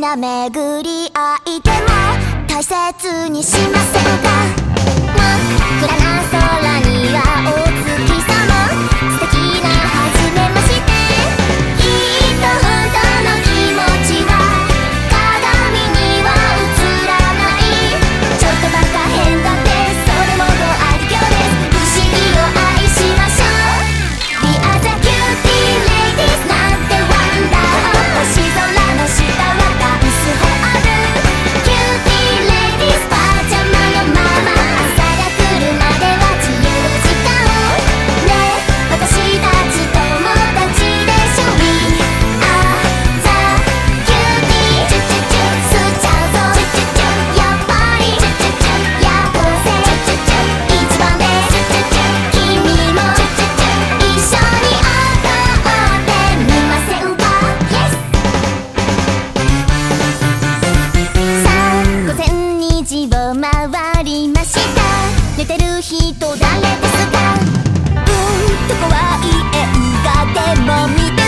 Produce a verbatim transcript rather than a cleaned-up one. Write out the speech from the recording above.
な巡り合いでも大切にしませんか。真っ暗な空にはお月様、素敵な初めまして。きっと本当の気持ちは鏡には映らない。ちょっとバカ変だってそれもご愛嬌です。不思議を愛しましょう。 We are the cutie ladies なんてワンダー。星空の下はダンスホール。キューティーレディースパジャマのまま朝が来るまでは自由時間ねえ私たち友達でしょ。 We are the cutie チュチュチュ吸っちゃうぞチュチュチュやっぱりチュチュチュ夜行性チュチュチュ一番でチュチュチュ君もチュチュチュ一緒に踊ってみませんか。 Yes さあ午前にじを回りました。寝てる人誰ですか。うんと怖い映画でも見て